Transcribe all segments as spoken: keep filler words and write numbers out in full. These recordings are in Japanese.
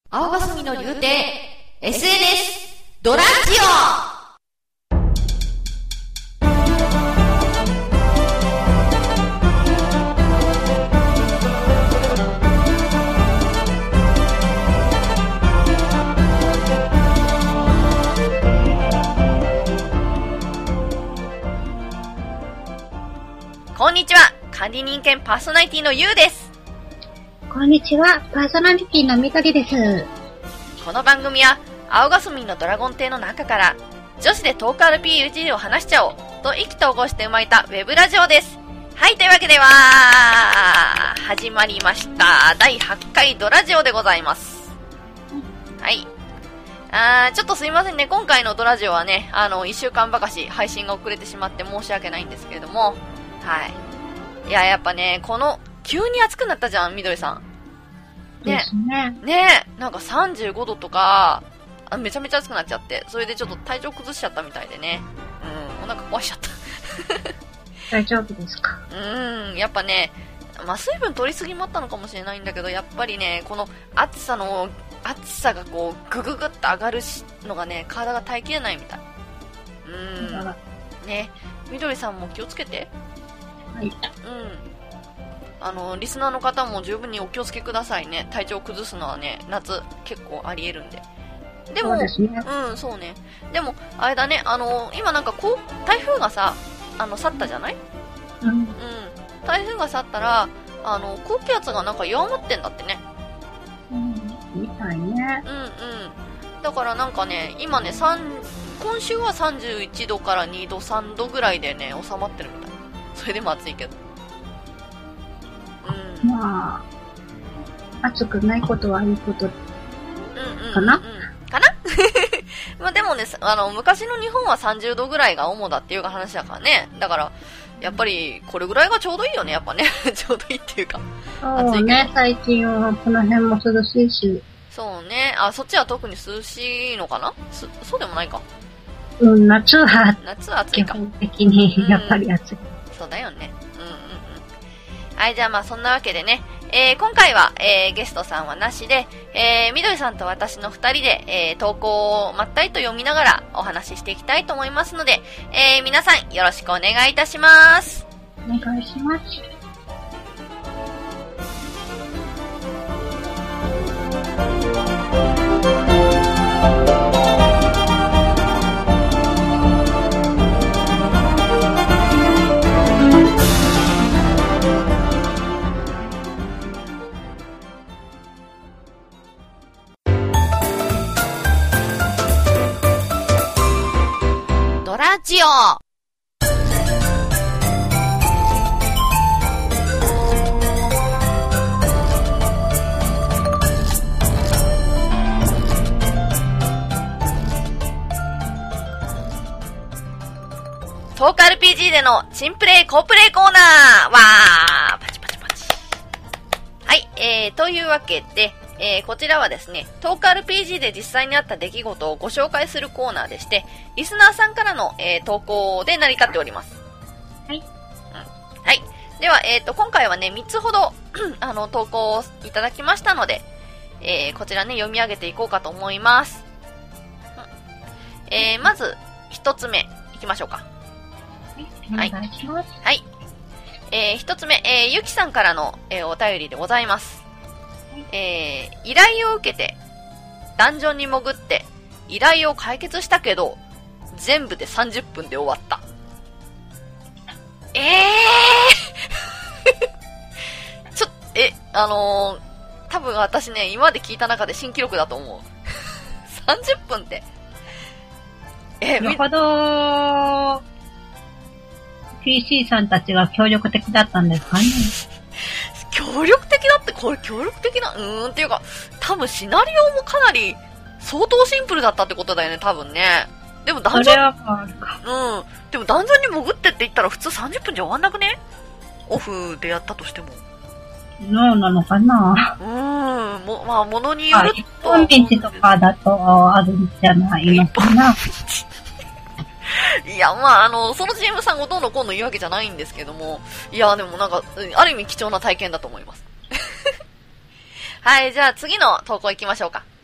青霞の流亭 エスエヌエス ドラジオ。こんにちは、管理人兼パーソナリティのゆうです。 こんにちは、パーソナリティのみどりです。 この番組は青霞のドラゴン亭の中から女子でトーク アールピージー を話しちゃおうと意気投合して生まれたウェブラジオです。はい、というわけでは始まりましただいはちかいドラジオでございます。はい、あーちょっとすいませんね、今回のドラジオはね、あのいっしゅうかんばかし配信が遅れてしまって申し訳ないんですけれども、はい、いややっぱね、この急に暑くなったじゃん、みどりさん。 ね。ですね。 ねえ、なんかさんじゅうごどとか、あ、めちゃめちゃ暑くなっちゃって、それでちょっと体調崩しちゃったみたいでね。うん、お腹壊しちゃった。 大丈夫ですか？ うん、やっぱね、まあ、水分取りすぎもあったのかもしれないんだけど、やっぱりね、この暑さの、暑さがこう、ぐぐぐっと上がるのがね、体が耐えきれないみたい。うん。ね、みどりさんも気をつけて。 はい。 うん。あのリスナーの方も十分にお気をつけくださいね。体調崩すのはね、夏結構ありえるんで。でも、 そうですね。 うん、そうね。でもあれだね、あの今なんかこう台風がさ、あの去ったじゃない？ うん。うん。 台風が去ったら、あの高気圧がなんか弱まってんだってね。 うん、みたいね。 うんうん。だからなんかね、今ね、さん今週はさんじゅういちどからにどさんどぐらいでね収まってるみたい。それでも暑いけど。うん、 まあ、暑くないことはいいことかな、 うんうんうんうん、かなまあでもね、あの昔の日本はさんじゅうどぐらいが主だっていう話だからね。だからやっぱりこれぐらいがちょうどいいよね、やっぱね。ちょうどいいっていうか、 そうね、最近はこの辺も涼しいし。 そうね。あ、そっちは特に涼しいのかな。そそうでもないか。 うん、夏は夏は暑いか、 基本的にやっぱり暑い、うん、 そうだよね。うんうんうん。はい、じゃあまあそんなわけでね、えー、今回は、えー、ゲストさんはなしで、えー、みどりさんと私の二人で、えー、投稿をまったりと読みながらお話ししていきたいと思いますので、えー、皆さんよろしくお願いいたします。 お願いします。 ラジオ。トーク アールピージー での新プレイ好プレイコーナーわーパチパチパチ。はい、えー、というわけで、えー、こちらはですね、トーク アールピージー で実際にあった出来事をご紹介するコーナーでして、リスナーさんからの、えー、投稿で成り立っております。 はい。うん、 はい。では、えっと、今回はね、みっつほど、あの、投稿をいただきましたので、えー、こちらね、読み上げていこうかと思います。うん、えー、まず、ひとつめ、いきましょうか。 はい。お願いします。 はい。えー、ひとつめ、えー、ゆきさんからの、えー、お便りでございます。えー、依頼を受けてダンジョンに潜って依頼を解決したけど全部でさんじゅっぷんで終わった。えーちょっえあのー、多分私ね、今まで聞いた中で新記録だと思う。さんじゅっぷんってえなるほど。 ピーシー さんたちが協力的だったんですかね。 協力的だって、これ協力的な、うーんっていうか、多分シナリオもかなり相当シンプルだったってことだよね、多分ね。でもダンジョン、うん、でもダンジョンに潜ってって言ったら普通さんじゅっぷんじゃ終わんなくね？オフでやったとしても。 そうなのかな。 うーん、もまあ物によると。 一本道とかだとあるんじゃないのかな。 いや、まあ、あの、その ジーエム さんがどうのこうの言うわけじゃないんですけども、いや、でもなんか、ある意味貴重な体験だと思います。はい、じゃあ次の投稿行きましょうか。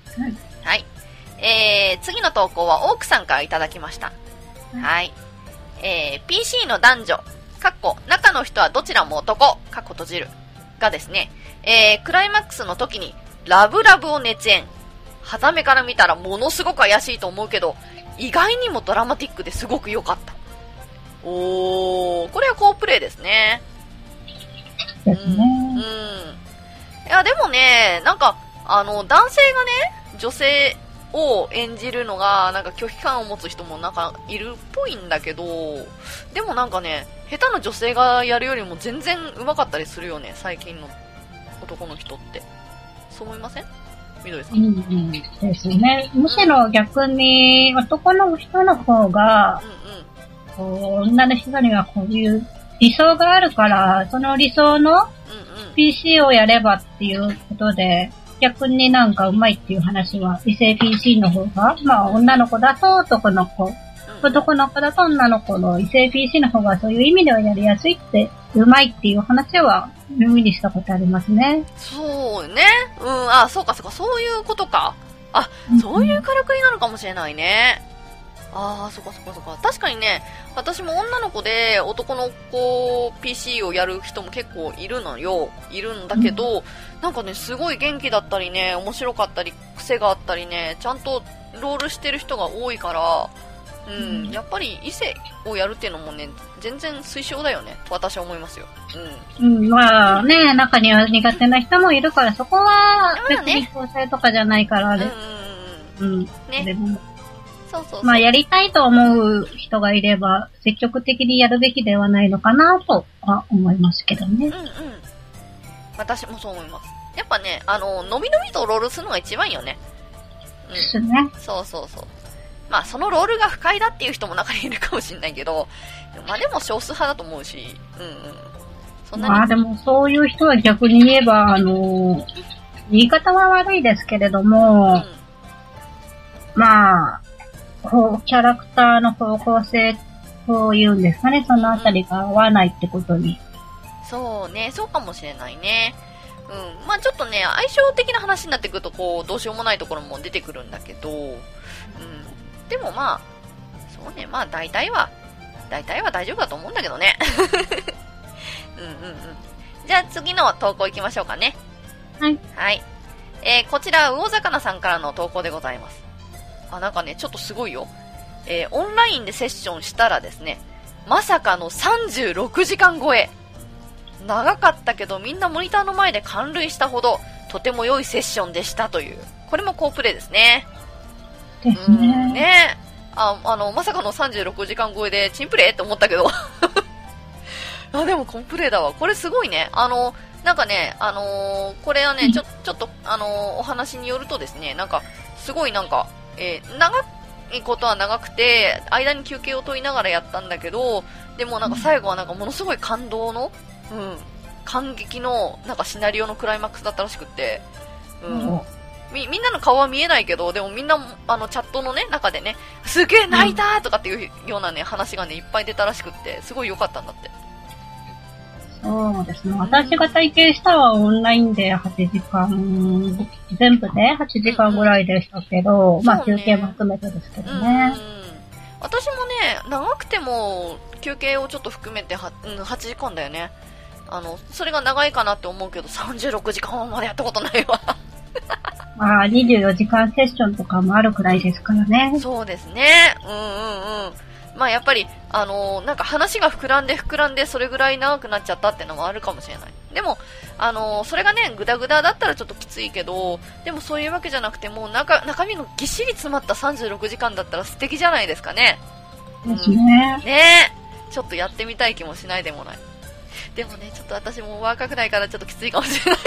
はい。 はい。えー、次の投稿はオークさんからいただきました。はい。はい、えー、ピーシー の男女、かっこ、中の人はどちらも男、かっこ閉じる、がですね、えー、クライマックスの時に、ラブラブを熱演。はめから見たらものすごく怪しいと思うけど、意外にもドラマティックですごく良かった。おー、これは好プレイですね。 ですね。 うん。うん、いや、でもね、なんか、あの、男性がね、女性を演じるのが、なんか拒否感を持つ人もなんかいるっぽいんだけど、でもなんかね、下手な女性がやるよりも全然上手かったりするよね、最近の男の人って。そう思いません？みどりさん。 うんうんですね。むしろ逆に男の人の方が、うんうん、こう女の人にはこういう理想があるから、その理想の ピーシー をやればっていうことで、逆になんか上手いっていう話は異性 ピーシー の方が、まあ女の子だと男の子、男の子だと女の子の異性 ピーシー の方がそういう意味ではやりやすいって、上手いっていう話は耳にしたことありますね。 そうね。うん、あ、そうかそうか、そういうことか。あ、そういうからくりなのかもしれないね。ああ、そっかそっかそっか。確かにね、私も女の子で男の子 ピーシー をやる人も結構いるのよ。いるんだけど、うん、なんかね、すごい元気だったりね、面白かったり、癖があったりね、ちゃんとロールしてる人が多いから、うん、うん、やっぱり異性をやるっていうのもね、全然推奨だよね、と私は思いますよ。 うん。うん、まあね、中には苦手な人もいるから、そこは別に構成とかじゃないからあれ。うん、うん、うん。ね。そうそうそう。まあやりたいと思う人がいれば、積極的にやるべきではないのかなとは思いますけどね。 うんうん。私もそう思います。やっぱね、あの、のびのびとロールするのが一番よね。 うん。ですね。 そうそうそう。まあそのロールが不快だっていう人も中にいるかもしれないけど、まあでも少数派だと思うし、うんうん。 そんなに。まあでもそういう人は逆に言えば、あの、言い方は悪いですけれども、うん、まあ、こう、キャラクターの方向性というんですかね、そのあたりが合わないってことに。 そうね、そうかもしれないね。うん。まあちょっとね、相性的な話になってくると、こう、どうしようもないところも出てくるんだけど、うん。でもまあ、そうね、まあ大体は、大体は大丈夫だと思うんだけどね。うんうんうん。じゃあ次の投稿行きましょうかね。 はい。 はい。えー、こちら、魚魚さんからの投稿でございます。あ、なんかね、ちょっとすごいよ。えー、オンラインでセッションしたらですね、まさかのさんじゅうろくじかん超え。長かったけどみんなモニターの前で感涙したほど、とても良いセッションでしたという。これも好プレイですね。 ですね。 うん、ね。あ、あの、まさかのさんじゅうろくじかん超えでチンプレイって思ったけど。あ、でもコンプレイだわ。これすごいね。あの、なんかね、あのー、これはね、ちょ、ちょっと、あのー、お話によるとですね、なんか、すごいなんか、えー、長いことは長くて、間に休憩を取りながらやったんだけど、でもなんか最後はなんかものすごい感動の、うん、感激の、なんかシナリオのクライマックスだったらしくって、うん。うん、み、みんなの顔は見えないけど、でもみんな、あの、チャットのね、中でね、すげえ泣いたとかっていうようなね、話がね、いっぱい出たらしくって、すごい良かったんだって。 そうですね。私が体験したはオンラインではちじかん、全部ではちじかんぐらいでしたけど、うん、まあ休憩も含めてですけどね。うん、 私もね、長くても休憩をちょっと含めて は,、うん、はちじかんだよね。あの、それが長いかなって思うけど、さんじゅうろくじかんまでやったことないわ。 まあにじゅうよじかんセッションとかもあるくらいですからね。 そうですね。うんうんうん。まあやっぱり、あのー、なんか話が膨らんで膨らんでそれぐらい長くなっちゃったってのもあるかもしれない。でも、あのー、それがね、グダグダだったらちょっときついけど、でもそういうわけじゃなくて、もう中、中身のぎっしり詰まったさんじゅうろくじかんだったら素敵じゃないですかね。 ですね。 うん、ねえ。ちょっとやってみたい気もしないでもない。でもね、ちょっと私も若くないからちょっときついかもしれない。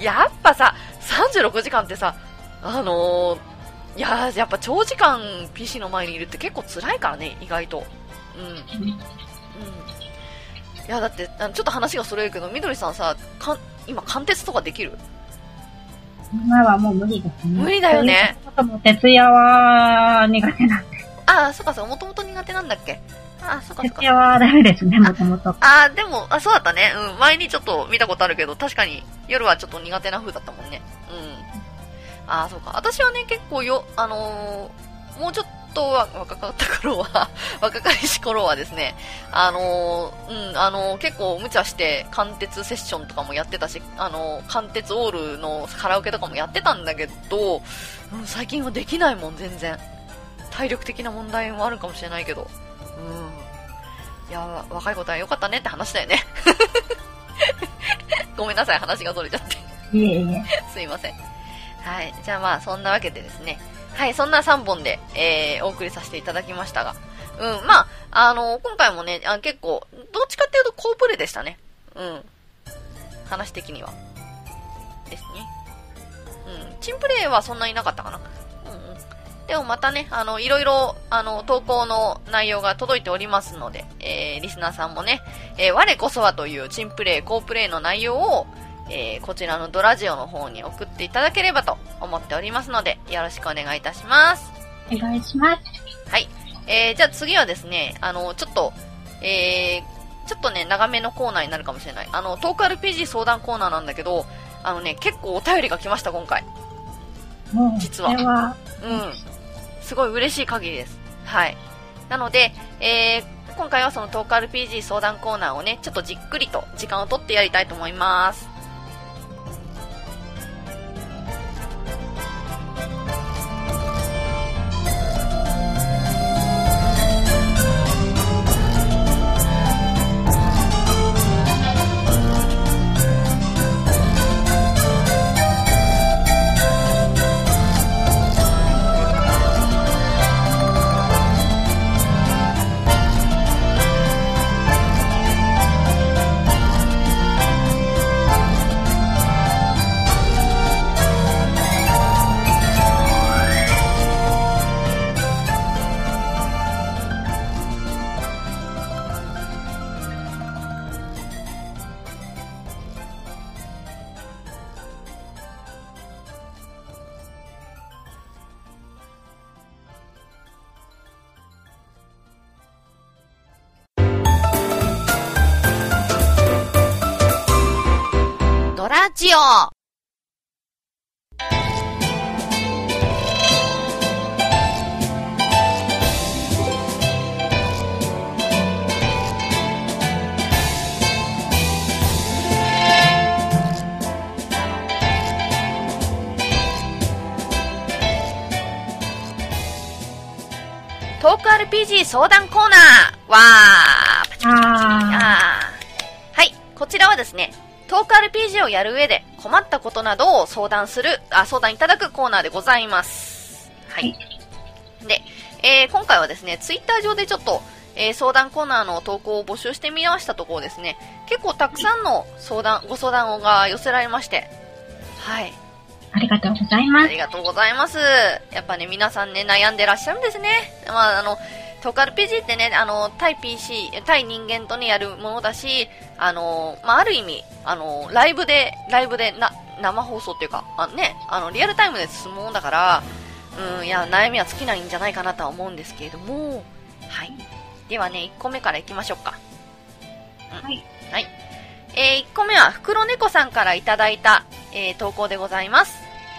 やっぱさ、さんじゅうろくじかんってさ、あのー、いやー、やっぱ長時間 ピーシー の前にいるって結構辛いからね、意外と。うん。うん。いや、だって、ちょっと話がそれるけど、みどりさんさ、かん今、貫徹とかできる？ 今はもう無理ですね。 無理だよね。 徹夜は苦手なんで。 ああ、そっかそっか、もともと苦手なんだっけ？ああ、そっかそっか。 徹夜はダメですね、もともと。 ああ、でも、あ、そうだったね。うん、前にちょっと見たことあるけど、確かに夜はちょっと苦手な風だったもんね。うん。ああ、そうか。私はね、結構よ、あのー、もうちょっと若かった頃は、若かりし頃はですね、あのー、うん、あのー、結構無茶して、貫徹セッションとかもやってたし、あのー、貫徹オールのカラオケとかもやってたんだけど、うん、最近はできないもん、全然。体力的な問題もあるかもしれないけど。うん。いや、若いことは良かったねって話だよね。ごめんなさい、話が取れちゃって。 いえいえ。 すいません。はい。じゃあまあ、そんなわけでですね。はい、そんなさんぼんで、えー、お送りさせていただきましたが。うん、まあ、あのー、今回もね、あ結構、どっちかっていうとコープレでしたね。うん。話的には。ですね。うん。チンプレイはそんなになかったかな。うんうん。でもまたね、あの、いろいろ、あの、投稿の内容が届いておりますので、えー、リスナーさんもね、えー、我こそはというチンプレイ、コープレイの内容を、えー、こちらのドラジオの方に送っていただければと思っておりますので、よろしくお願いいたします。 お願いします。 はい。えー、じゃあ次はですね、あの、ちょっと、えー、ちょっとね、長めのコーナーになるかもしれない。あの、トーク アールピージー 相談コーナーなんだけど、あのね、結構お便りが来ました、今回。 もう、 実は。 これは、 うん。すごい嬉しい限りです。はい。なので、えー、今回はそのトーク アールピージー 相談コーナーをね、ちょっとじっくりと時間をとってやりたいと思います。ラジオトーク アールピージー 相談コーナーわーパチパチパチあーはい、こちらはですね、トーク アールピージー をやる上で困ったことなどを相談する、あ、相談いただくコーナーでございます。はい。で、えー、今回はですね、ツイッター上でちょっと、えー、相談コーナーの投稿を募集してみましたところですね、結構たくさんの相談、ご相談が寄せられまして、はい。 ありがとうございます。 ありがとうございます。やっぱね、皆さんね、悩んでらっしゃるんですね。まあ、あの、トーク アールピージー ってね、あの、対 ピーシー、対人間とね、やるものだし、あの、まあ、ある意味、あの、ライブで、ライブでな、生放送っていうか、あのね、あの、リアルタイムで進むものだから、うん、いや、悩みは尽きないんじゃないかなとは思うんですけれども、はい。ではね、いっこめからいきましょうか。 うん、はい。 はい。えー、いっこめは、袋猫さんからいただいた、えー、投稿でございます。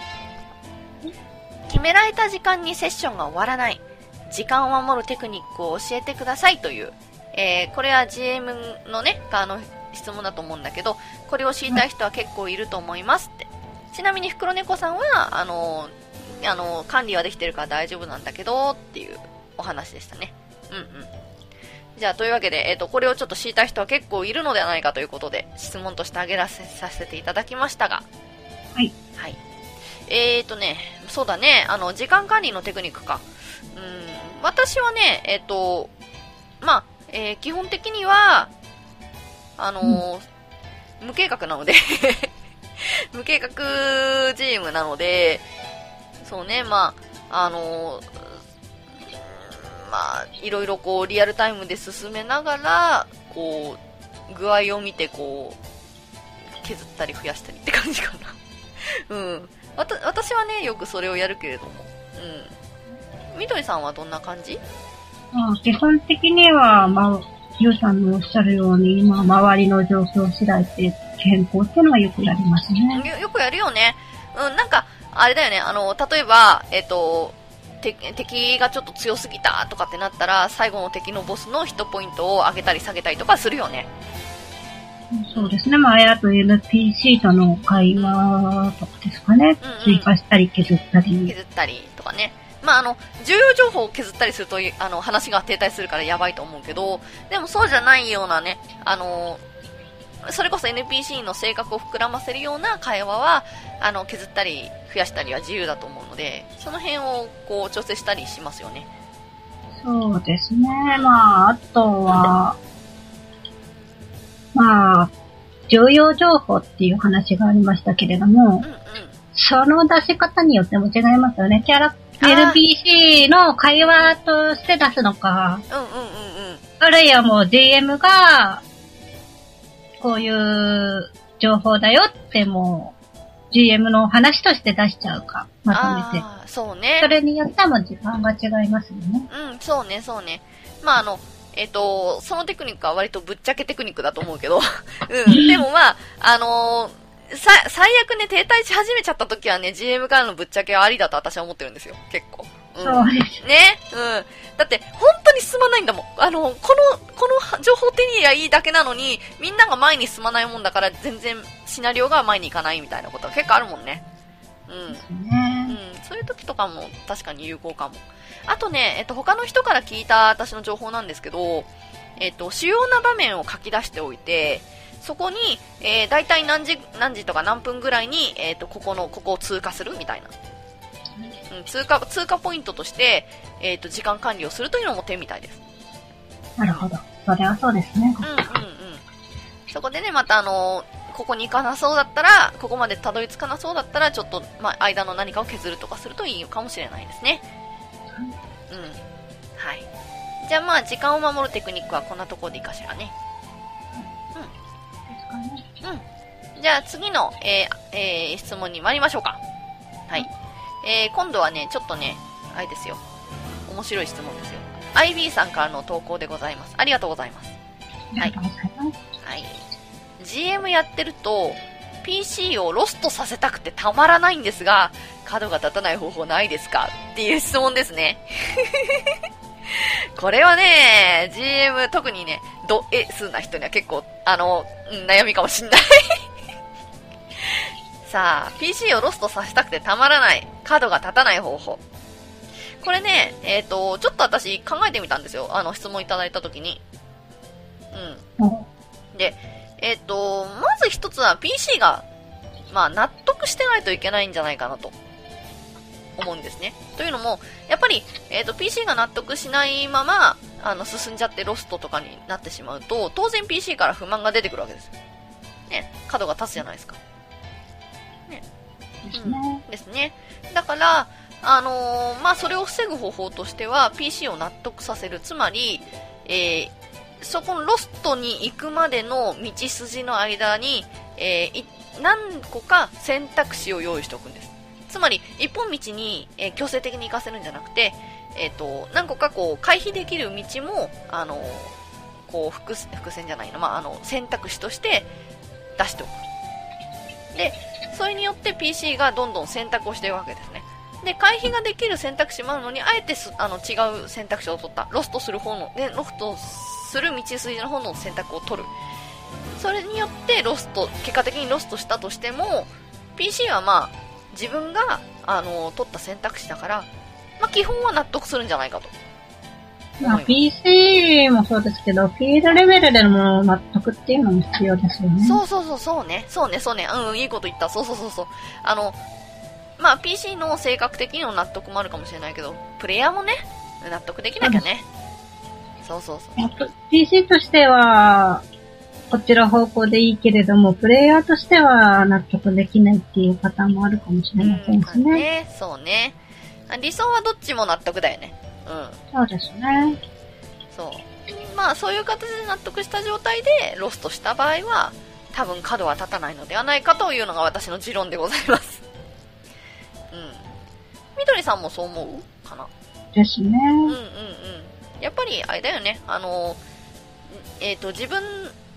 決められた時間にセッションが終わらない。時間を守るテクニックを教えてくださいという、えー、これは ジーエム のね、あの、質問だと思うんだけど、これを知りたい人は結構いると思いますって。ちなみに袋猫さんは、あの、あの、管理はできてるから大丈夫なんだけど、っていうお話でしたね。うんうん。じゃあ、というわけで、えっと、これをちょっと知りたい人は結構いるのではないかということで、質問として挙げらせさせていただきましたが。 はい。 はい。えーとね、そうだね、あの、時間管理のテクニックか。うん、私はね、えっと、まあ、えー、基本的には、あのーうん、無計画なので無計画チームなので、そうね、まあ、あのー、まあ、いろいろこう、リアルタイムで進めながら、こう、具合を見て、こう、削ったり増やしたりって感じかな。うん。わた、私はね、よくそれをやるけれども。うん。みどりさんはどんな感じ？ あ基本的には、まあ、ゆうさんのおっしゃるように、今、周りの状況次第って変更っていうのはよくやりますね。 よ、よくやるよね。うん、なんか、あれだよね、あの、例えば、えっと、敵がちょっと強すぎたとかってなったら、最後の敵のボスのヒットポイントを上げたり下げたりとかするよね。 そうですね。まあ、あと エヌピーシー との会話とかですかね。うんうん、追加したり削ったり。 削ったりとかね。まあ、あの、重要情報を削ったりすると、あの、話が停滞するからやばいと思うけど、でもそうじゃないようなね、あの、それこそ エヌピーシー の性格を膨らませるような会話は、あの、削ったり増やしたりは自由だと思うので、その辺をこう調整したりしますよね。 そうですね。まあ、あとは、まあ、重要情報っていう話がありましたけれども、うんうん、その出し方によっても違いますよね。キャラ、エヌピーシー の会話として出すのか、うんうんうんうん、あるいはもう ジーエム が、こういう情報だよってもう、ジーエム の話として出しちゃうか、まとめて。 あ、そうね。 それによっても時間が違いますよね。 うん、そうね、そうね。まあ、あの、えっと、そのテクニックは割とぶっちゃけテクニックだと思うけど、うん、でもまあ、あのー、さ、最悪ね、停滞し始めちゃった時はね、ジーエム からのぶっちゃけはありだと私は思ってるんですよ、結構。うん、 そうです。 ね。うん。だって、本当に進まないんだもん。あの、この、この情報手に入ればいいだけなのに、みんなが前に進まないもんだから、全然シナリオが前に行かないみたいなことが結構あるもんね。うん。ね、うん。そういう時とかも確かに有効かも。あとね、えっと、他の人から聞いた私の情報なんですけど、えっと、主要な場面を書き出しておいて、そこに、えー、大体何時、何時とか何分ぐらいに、えっと、ここの、ここを通過するみたいな。うん、通過、通過ポイントとして、えっと、時間管理をするというのも手みたいです。 なるほど。それはそうですね。 うんうんうん。そこでね、またあのー、ここに行かなそうだったら、ここまでたどり着かなそうだったら、ちょっと、まあ、間の何かを削るとかするといいかもしれないですね。うん。はい。じゃあまあ、時間を守るテクニックはこんなところでいいかしらね。うん。うん。じゃあ次の、えーえー、質問に参りましょうか。はい。えー、今度はね、ちょっとね、あれですよ。面白い質問ですよ。アイビー さんからの投稿でございます。ありがとうございます。はい。はい。ジーエム やってると、ピーシー をロストさせたくてたまらないんですが、角が立たない方法ないですかっていう質問ですね。これはね、ジーエム 特にね、ド S な人には結構、あの、うん、悩みかもしんない。さあ、ピーシー をロストさせたくてたまらない、角が立たない方法。これね、えっと、ちょっと私考えてみたんですよ。あの、質問いただいたときに。うん。で、えっと、まず一つは ピーシー が、まあ、納得してないといけないんじゃないかなと思うんですね。というのも、やっぱり、えっと、ピーシー が納得しないまま、あの、進んじゃってロストとかになってしまうと、当然 ピーシー から不満が出てくるわけですよ。ね、角が立つじゃないですか。ね。 ですね。 うん、ですね。だから、あのー、まあ、それを防ぐ方法としては、ピーシー を納得させる。つまり、えー、そこのロストに行くまでの道筋の間に、えー、何個か選択肢を用意しておくんです。つまり、一本道に、えー、強制的に行かせるんじゃなくて、えっと、何個かこう、回避できる道も、あのー、こう、伏、伏線じゃないの、まあ、あの、選択肢として出しておく。で、それによって ピーシー がどんどん選択をしていくわけですね。で、回避ができる選択肢もあるのに、あえてすあの違う選択肢を取った。ロストする方の、ね、ロストする道筋の方の選択を取る。それによってロスト、結果的にロストしたとしても、ピーシー はまあ、自分が、あの、取った選択肢だから、まあ基本は納得するんじゃないかと。 まあ、ピーシー もそうですけど、フィールドレベルでの納得っていうのも必要ですよね。 そうそうそう、そうね。そうね、そうね。うん、いいこと言った。そうそうそうそう。あの、まあ ピーシー の性格的にの納得もあるかもしれないけど、プレイヤーもね、納得できなきゃね。そうそうそう。 ピーシー としては、こっちの方向でいいけれども、プレイヤーとしては納得できないっていうパターンもあるかもしれませんしね。うん、 ね、そうね。理想はどっちも納得だよね。うん。 そうですね。 そう。まあそういう形で納得した状態でロストした場合は、多分角は立たないのではないかというのが私の持論でございます。うん。みどりさんもそう思うかな？ ですね。うんうんうん。 やっぱりあれだよね。あの、えっと、自分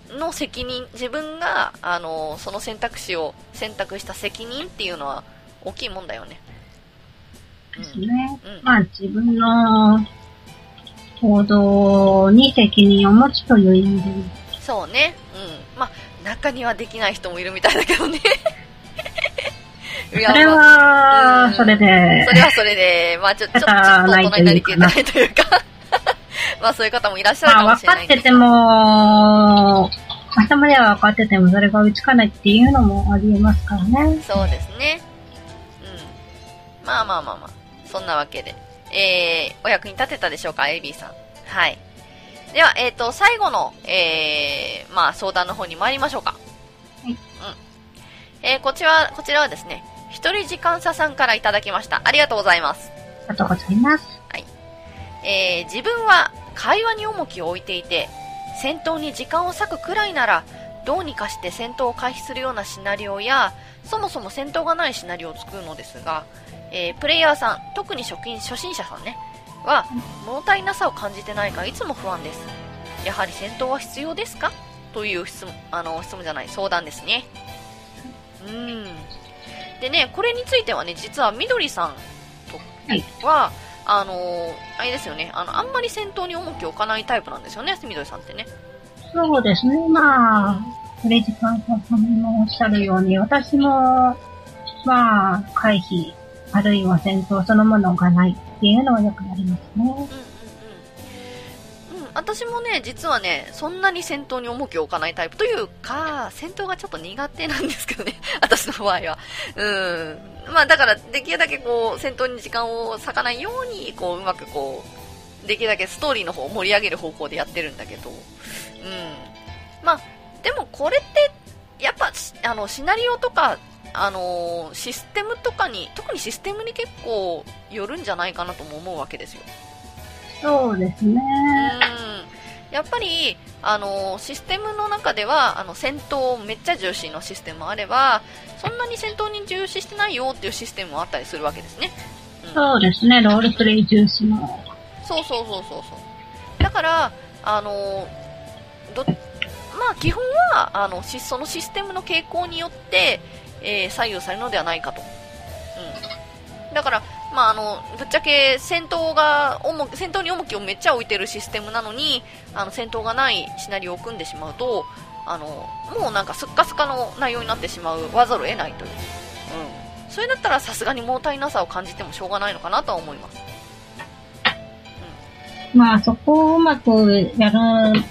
の責任、自分が、あの、その選択肢を選択した責任っていうのは大きいもんだよね。 ですね。うん、まあ自分の行動に責任を持つという意味で。 そうね。うん。まあ中にはできない人もいるみたいだけどね。 それは、それで。 それはそれで、まあちょ、ちょっと大人になりきれないというか。まあそういう方もいらっしゃるかもしれないけど。 まあ分かってても、頭では分かっててもそれが追いつかないっていうのもありえますからね。 そうですね。うん。まあまあまあまあ。そんなわけで。えー、お役に立てたでしょうか、エービー さん。はい。では、えっと、最後の、えー、まあ相談の方に参りましょうか。はい。うん。えー、こちら、こちらはですね、一人時間差さんからいただきました。ありがとうございます。 ありがとうございます。 はい。えー、自分は会話に重きを置いていて、戦闘に時間を割くくらいなら、どうにかして戦闘を回避するようなシナリオや、そもそも戦闘がないシナリオを作るのですが、えー、プレイヤーさん、特に初心、初心者さんね、は、物足りなさを感じてないかいつも不安です。やはり戦闘は必要ですかという質問、あの、質問じゃない、相談ですね。うん。でね、これについてはね、実はみどりさんとは、はい、あのー、あれですよね、あの、あんまり戦闘に重きを置かないタイプなんですよね、みどりさんってね。 そうですね、まあ、プレイ時間さんもおっしゃるように、私も、まあ、回避、あるいは戦闘そのものがないっていうのはよくありますね。うんうんうん。うん、 私もね、実はね、そんなに戦闘に重きを置かないタイプというか、戦闘がちょっと苦手なんですけどね、私の場合は。うん。まあだから、できるだけこう、戦闘に時間を割かないように、こう、うまくこう、できるだけストーリーの方を盛り上げる方向でやってるんだけど、うん。まあ、でもこれって、やっぱ、あの、シナリオとか、あのー、システムとかに、特にシステムに結構よるんじゃないかなとも思うわけですよ。 そうですね。 うん。やっぱり、あのー、システムの中では、あの、戦闘めっちゃ重視のシステムもあれば、そんなに戦闘に重視してないよっていうシステムもあったりするわけですね。 うん、そうですね、ロールプレイ重視の。 そうそうそうそうそう。だから、あのー、ど、まあ基本は、あの、そのシステムの傾向によって、えー、左右されるのではないかと。うん。だから、まあ、あの、ぶっちゃけ戦闘が、戦闘に重きをめっちゃ置いてるシステムなのに、あの、戦闘がないシナリオを組んでしまうと、あの、もうなんかスッカスカの内容になってしまう、わざるを得ないという。うん。それだったらさすがに物足りなさを感じてもしょうがないのかなとは思います。 うん。まあ、そこをうまくやる、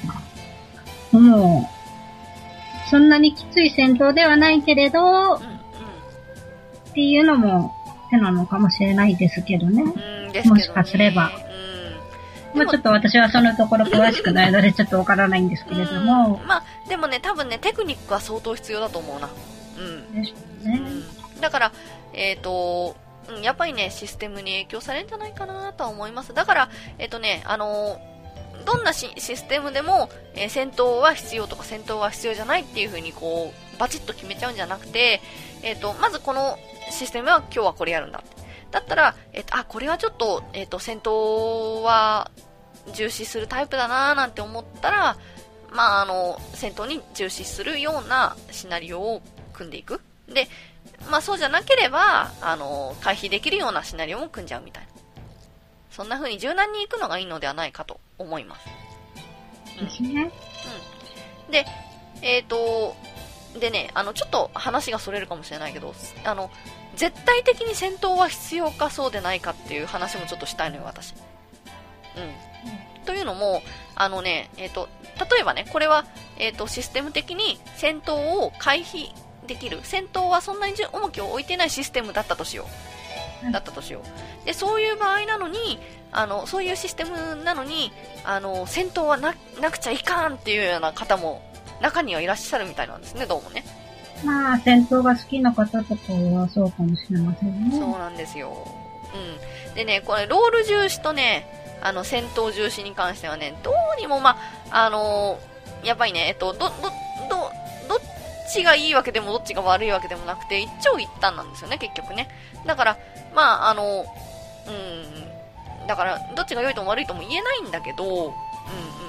もう、そんなにきつい戦闘ではないけれど、うんうん、っていうのも手なのかもしれないですけどね。うんですけどね、もしかすれば。うん、まあちょっと私はそのところ詳しくないのでちょっとわからないんですけれども。 まあでもね、多分ね、テクニックは相当必要だと思うな。うん。 ですね。 うん、だから、えっと、うん、やっぱりね、システムに影響されるんじゃないかなとは思います。だから、えっとね、あのー、どんなシステムでも、えー、戦闘は必要とか戦闘は必要じゃないっていう風にこうバチッと決めちゃうんじゃなくて、えーと、まずこのシステムは今日はこれやるんだって。だったら、えーと、あ、これはちょっと、えーと、戦闘は重視するタイプだなーなんて思ったら、まあ、あの、戦闘に重視するようなシナリオを組んでいく。で、まあそうじゃなければ、あの、回避できるようなシナリオも組んじゃうみたいな。そんな風に柔軟に行くのがいいのではないかと思います。 ですね。 うん。で、えっと、でね、あの、ちょっと話がそれるかもしれないけど、あの、絶対的に戦闘は必要かそうでないかっていう話もちょっとしたいのよ、私。うん。うん、というのも、あのね、えっと、例えばね、これは、えっと、システム的に戦闘を回避できる。戦闘はそんなに重きを置いてないシステムだったとしよう。だったとしよう。で、そういう場合なのに、あの、そういうシステムなのに、あの、戦闘はな、なくちゃいかんっていうような方も、中にはいらっしゃるみたいなんですね、どうもね。 まあ、戦闘が好きな方とかはそうかもしれませんね。 そうなんですよ。うん。でね、これ、ロール重視とね、あの、戦闘重視に関してはね、どうにも、まあ、あのー、やっぱりね、えっと、ど、ど、ど、どっちがいいわけでもどっちが悪いわけでもなくて、一長一短なんですよね、結局ね。だから、まあ、あの、うん、だから、どっちが良いとも悪いとも言えないんだけど、うんうん。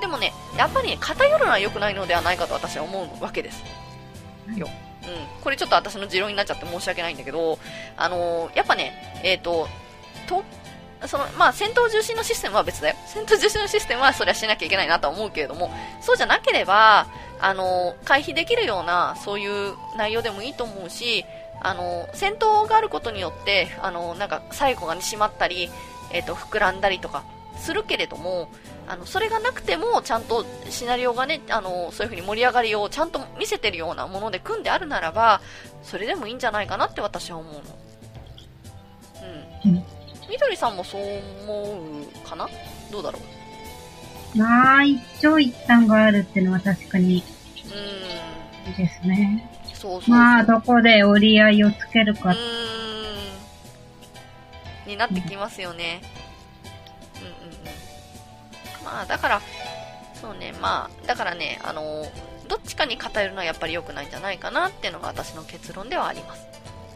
でもね、やっぱり、ね、偏るのは良くないのではないかと私は思うわけですよ。うん、これちょっと私の持論になっちゃって申し訳ないんだけど、あのー、やっぱね、えっ、ー、と、と、その、まあ、戦闘重心のシステムは別だよ。戦闘重心のシステムはそれはしなきゃいけないなとは思うけれども、そうじゃなければ、あのー、回避できるような、そういう内容でもいいと思うし、あのー、戦闘があることによって、あのー、なんか、最後が、ね、締まったり、えっ、と、膨らんだりとか、するけれども、あのそれがなくてもちゃんとシナリオがね、あのそういう風に盛り上がりをちゃんと見せてるようなもので組んであるならば、それでもいいんじゃないかなって私は思うの。うん。うん、みどりさんもそう思うかな？どうだろう。まあ、一長一短があるっていうのは確かに。 うーん。ですね。 そうそうそう。 まあ、どこで折り合いをつけるか。うーん。になってきますよね。うん、うんうんうん。まあだからそうね、まあだからね、あのどっちかに偏るのはやっぱり良くないんじゃないかなっていうのが私の結論ではあります。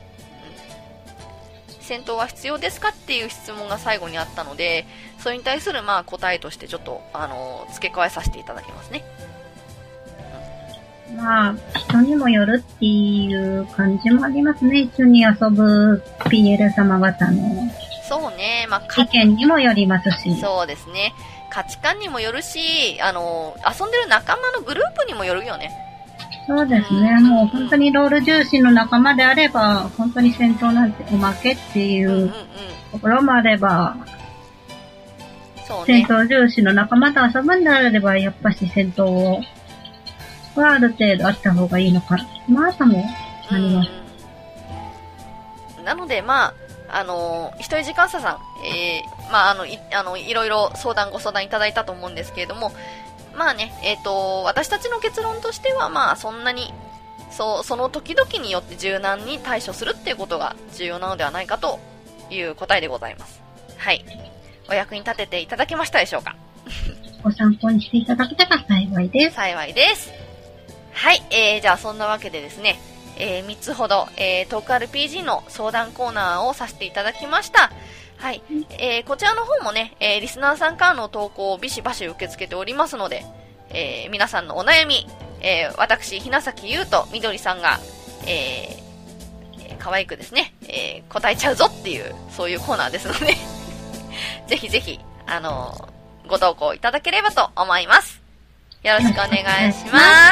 うん、戦闘は必要ですかっていう質問が最後にあったので、それに対するまあ答えとしてちょっとあの付け加えさせていただきますね。 うん、まあ人にもよるっていう感じもありますね。一緒に遊ぶ ピーエル 様方のそうね、まあ意見にもよりますし。 そうですね。価値観にもよるし、あの遊んでる仲間のグループにもよるよね。 そうですね、うん、もう本当にロール重視の仲間であれば、本当に戦闘なんておまけっていうところもあれば、うんうんうん、そうね、戦闘重視の仲間と遊ぶんであれば、やっぱし戦闘はある程度あった方がいいのかなともあります。 うん、なので、まああのー、一人時間差さん、えー、まあ、あの、い、あの、いろいろ相談、ご相談いただいたと思うんですけれども、まあね、えっと、私たちの結論としては、まあ、そんなに、そう、その時々によって柔軟に対処するっていうことが重要なのではないかという答えでございます。はい。お役に立てていただけましたでしょうか？ ご参考にしていただけたら幸いです。 幸いです。はい、えー、じゃあそんなわけでですね、えー、みっつほど、えー、トーク アールピージー の相談コーナーをさせていただきました。はい、えー、こちらの方もね、えー、リスナーさんからの投稿をビシバシ受け付けておりますので、えー、皆さんのお悩み、えー、私、ひなさきゆうとみどりさんが、えー、可愛くですね、えー、答えちゃうぞっていう、そういうコーナーですので、ぜひぜひ、あのー、ご投稿いただければと思います。よろしくお願いします。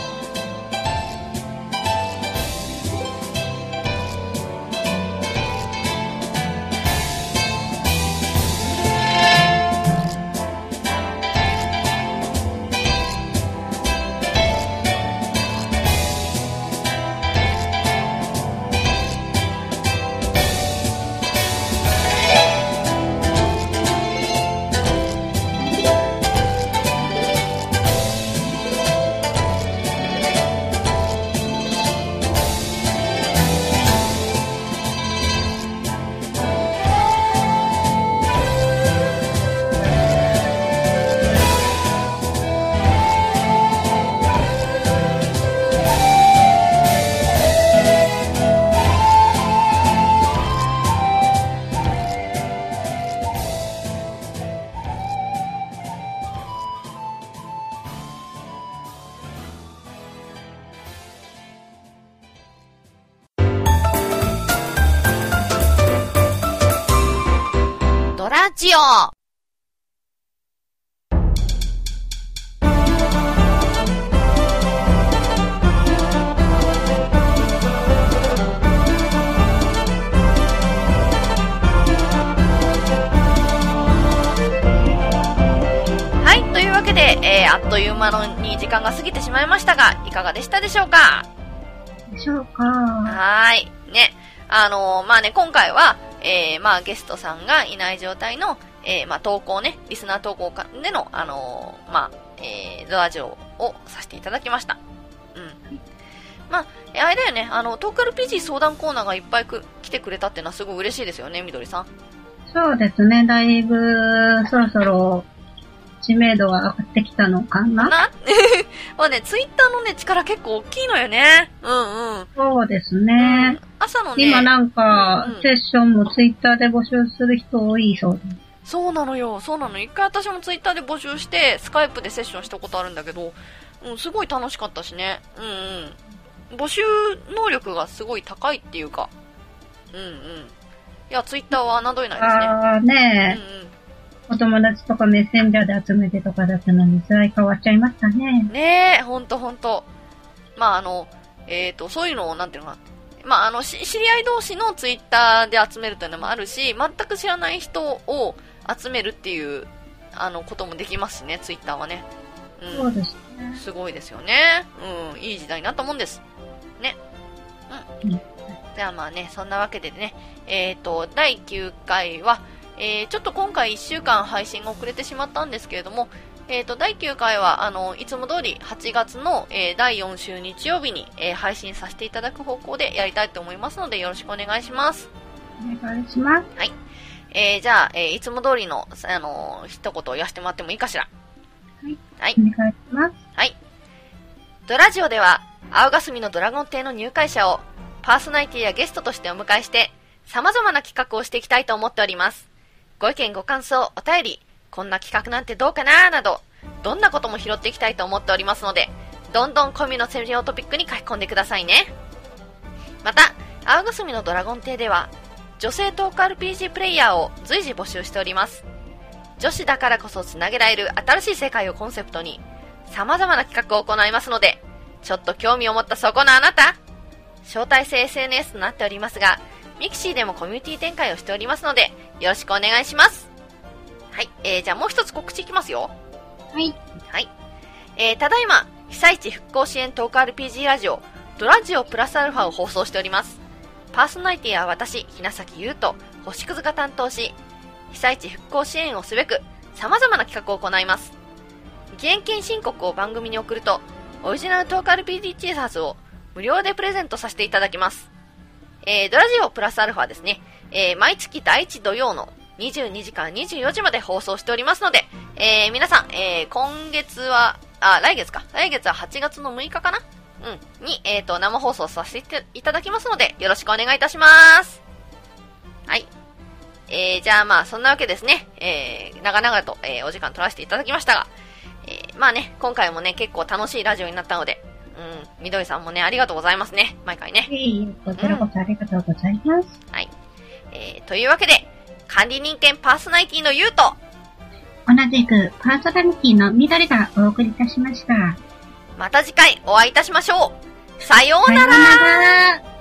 ラジオ。はい、というわけで、えー、あっという間のに時間が過ぎてしまいましたが、いかがでしたでしょうか？ でしょうか。 はーい。ね。あのー、まあね、今回は、えー、まあゲストさんがいない状態の、えー、まあ投稿ね、リスナー投稿での、あのー、まあ、えー、ドラジオをさせていただきました。うん。まあ、あれだよね、あの、トーク アールピージー 相談コーナーがいっぱいく来てくれたっていうのはすごい嬉しいですよね、みどりさん。 そうですね、だいぶ、そろそろ、知名度が上がってきたのかななまあね、ツイッターのね、力結構大きいのよね。うんうん。 そうですね。 うん、朝のね。 今なんか、うんうん、セッションもツイッターで募集する人多いそうです。 そうなのよ、そうなの。一回私もツイッターで募集して、スカイプでセッションしたことあるんだけど、うん、すごい楽しかったしね。うんうん。募集能力がすごい高いっていうか、うんうん。いや、ツイッターは侮れないですね。 ああ、ねえ、うんうん。お友達とかメッセンジャーで集めてとかだったのに、時代変わっちゃいましたね。 ねえ、ほんとほんと。まああの、えっと、そういうのを、なんていうのかな。まああの、知り合い同士のツイッターで集めるというのもあるし、全く知らない人を集めるっていう、あの、こともできますしね、ツイッターはね。 うん。そうですね。 すごいですよね。うん、いい時代になったもんです。ね。うん。うん、じゃあまあね、そんなわけでね、えっと、だいきゅうかいは、えー、ちょっと今回いっしゅうかん配信が遅れてしまったんですけれども、えっと、だいきゅうかいは、あの、いつも通りはちがつの、えー、だいよん週日曜日に、えー、配信させていただく方向でやりたいと思いますので、よろしくお願いします。 お願いします。 はい。えー、じゃあ、えー、いつも通りの、あのー、一言を言わせてもらってもいいかしら。 はい。はい。お願いします。 はい。ドラジオでは、青霞のドラゴン亭の入会者を、パーソナリティやゲストとしてお迎えして、様々な企画をしていきたいと思っております。ご意見ご感想、お便り、こんな企画なんてどうかなーなど、どんなことも拾っていきたいと思っておりますので、どんどんコミの専用トピックに書き込んでくださいね。また、青霞のドラゴン亭では、女性トーク アールピージー プレイヤーを随時募集しております。女子だからこそつなげられる新しい世界をコンセプトに、様々な企画を行いますので、ちょっと興味を持ったそこのあなた、招待制 エスエヌエス となっておりますが、ミクシーでもコミュニティ展開をしておりますので、よろしくお願いします。はい、えー、じゃあもう一つ告知いきますよ。 はい。 はい。えー、ただいま、被災地復興支援トーク アールピージー ラジオ、ドラジオプラスアルファを放送しております。パーソナリティは私、ひなさきゆうと、星屑が担当し、被災地復興支援をすべく、様々な企画を行います。義援金申告を番組に送ると、オリジナルトーク アールピージー T シャツを無料でプレゼントさせていただきます。えー、ドラジオプラスアルファですね、えー、毎月だいいち土曜のにじゅうにじからにじゅうよじまで放送しておりますので、えー、皆さん、えー、今月は、あ、来月か。来月ははちがつのむいかかなうん。に、えっと、生放送させていただきますので、よろしくお願いいたします。はい。えー、じゃあまあ、そんなわけですね。えー、長々と、えー、お時間取らせていただきましたが、えー、まあね、今回もね、結構楽しいラジオになったので、うん、みどりさんもね、ありがとうございますね。毎回ね。 いえいえ、こちらこそありがとうございます。 うん、はい。えー、というわけで、管理人間パーソナリティのゆうと、 同じくパーソナリティのみどりがお送りいたしました。 また次回お会いいたしましょう。さようなら。 さようなら。